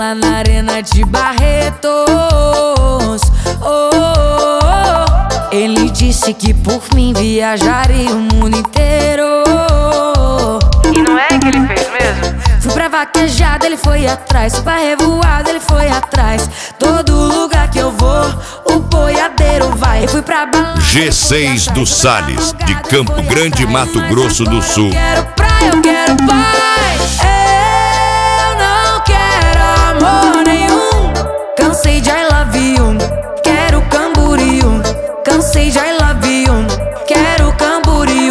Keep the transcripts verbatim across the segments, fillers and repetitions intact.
lá na arena de Barretos. Oh, oh, oh. Ele disse que por mim viajaria o mundo inteiro. E não é que ele fez mesmo? Fui pra vaquejada, ele foi atrás. Fui pra revoada, ele foi atrás. Todo lugar que eu vou, o boiadeiro vai. Eu fui pra balada, G seis do Salles, de Campo Grande, Mato Grosso do Sul. eu quero praia, eu quero paz. Eu não quero amor nenhum. Cansei de I love you. Quero Camboriú. Cansei de I love you. Quero Camboriú.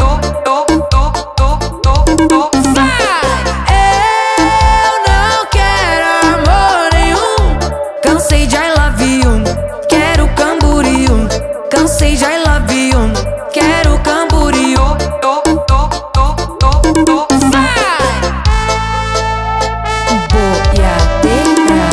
Eu não quero amor nenhum. Cansei de I love you. Quero Camboriú. Cansei de I love you. Quero Camboriú. Boiadeira.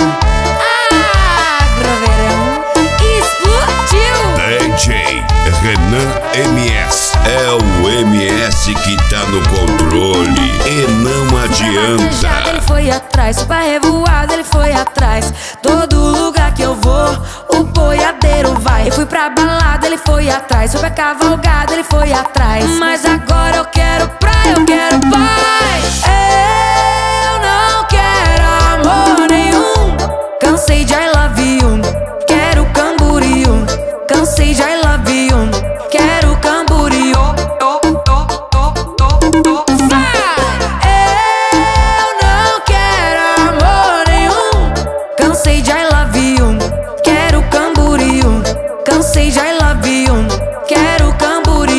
Agroverão explodiu. D J Renan M S. É o M S que tá no controle e não adianta. Ele foi atrás, fui pra revoada, ele foi atrás. Todo lugar que eu vou, o boiadeiro vai. Eu fui pra balada, ele foi atrás. Fui pra cavalgada, ele foi atrás. Mas agora eu quero praia, eu quero paz. Eu não quero amor nenhum. Cansei de I love you. Quero Camboriú. Cansei de I love you. Quero Camboriú. Cansei de I love you. Quero Camboriú. Cansei de I love you. Quero Camboriú.